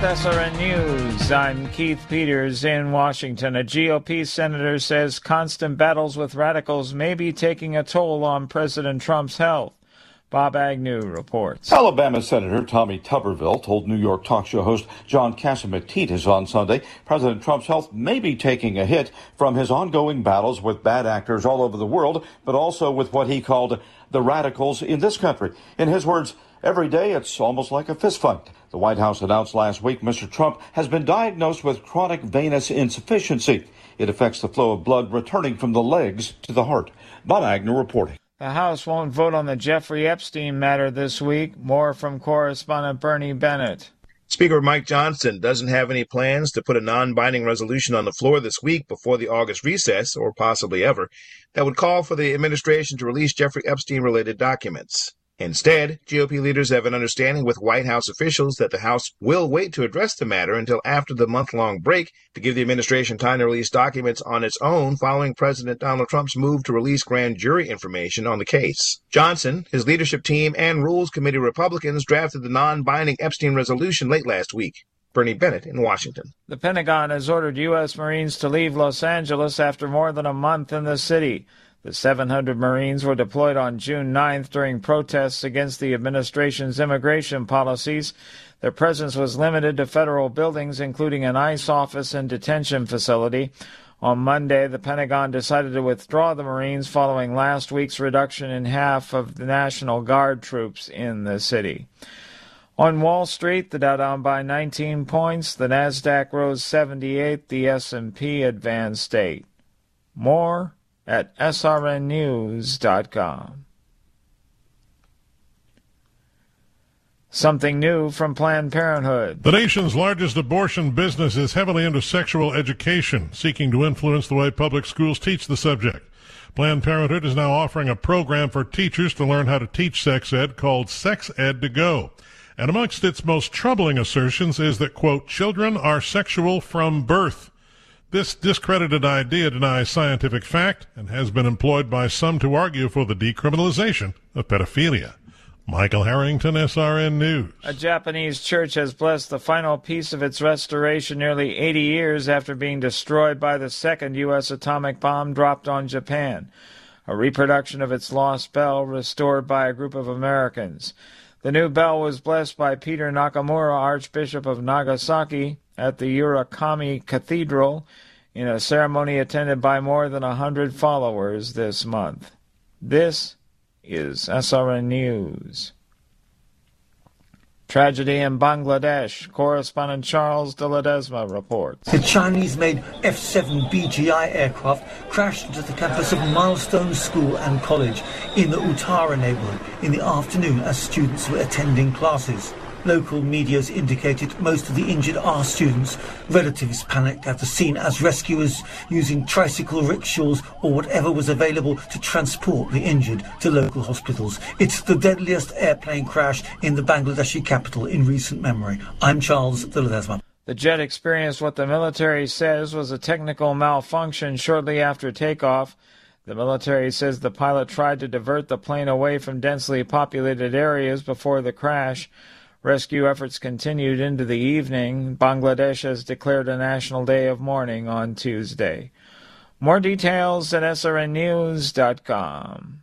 With SRN News, I'm Keith Peters in Washington. A GOP senator says constant battles with radicals may be taking a toll on President Trump's health. Bob Agnew reports. Alabama Senator Tommy Tuberville told New York talk show host John Catsimatidis on Sunday President Trump's health may be taking a hit from his ongoing battles with bad actors all over the world, but also with what he called the radicals in this country. In his words, every day it's almost like a fistfight. The White House announced last week Mr. Trump has been diagnosed with chronic venous insufficiency. It affects the flow of blood returning from the legs to the heart. Bob Agnew reporting. The House won't vote on the Jeffrey Epstein matter this week. More from correspondent Bernie Bennett. Speaker Mike Johnson doesn't have any plans to put a non-binding resolution on the floor this week before the August recess, or possibly ever, that would call for the administration to release Jeffrey Epstein-related documents. Instead, GOP leaders have an understanding with White House officials that the House will wait to address the matter until after the month-long break to give the administration time to release documents on its own following President Donald Trump's move to release grand jury information on the case. Johnson, his leadership team, and Rules Committee Republicans drafted the non-binding Epstein resolution late last week. Bernie Bennett in Washington. The Pentagon has ordered U.S. Marines to leave Los Angeles after more than a month in the city. The 700 Marines were deployed on June 9th during protests against the administration's immigration policies. Their presence was limited to federal buildings, including an ICE office and detention facility. On Monday, the Pentagon decided to withdraw the Marines following last week's reduction in half of the National Guard troops in the city. On Wall Street, the Dow down by 19 points, the Nasdaq rose 78, the S&P advanced 8. More at srnnews.com. Something new from Planned Parenthood. The nation's largest abortion business is heavily into sexual education, seeking to influence the way public schools teach the subject. Planned Parenthood is now offering a program for teachers to learn how to teach sex ed called Sex Ed to Go. And amongst its most troubling assertions is that, quote, children are sexual from birth. This discredited idea denies scientific fact and has been employed by some to argue for the decriminalization of pedophilia. Michael Harrington, SRN News. A Japanese church has blessed the final piece of its restoration nearly 80 years after being destroyed by the second U.S. atomic bomb dropped on Japan. A reproduction of its lost bell restored by a group of Americans. The new bell was blessed by Peter Nakamura, Archbishop of Nagasaki, at the Urakami Cathedral in a ceremony attended by more than 100 followers this month. This is SRN News. Tragedy in Bangladesh. Correspondent Charles de Ledesma reports. The Chinese-made F-7 BGI aircraft crashed into the campus of Milestone School and College in the Uttara neighborhood in the afternoon as students were attending classes. Local medias indicated most of the injured are students. Relatives panicked at the scene as rescuers using tricycle rickshaws or whatever was available to transport the injured to local hospitals. It's the deadliest airplane crash in the Bangladeshi capital in recent memory. I'm Charles de Ledesma. The jet experienced what the military says was a technical malfunction shortly after takeoff. The military says the pilot tried to divert the plane away from densely populated areas before the crash. Rescue efforts continued into the evening. Bangladesh has declared a national day of mourning on Tuesday. More details at srnnews.com.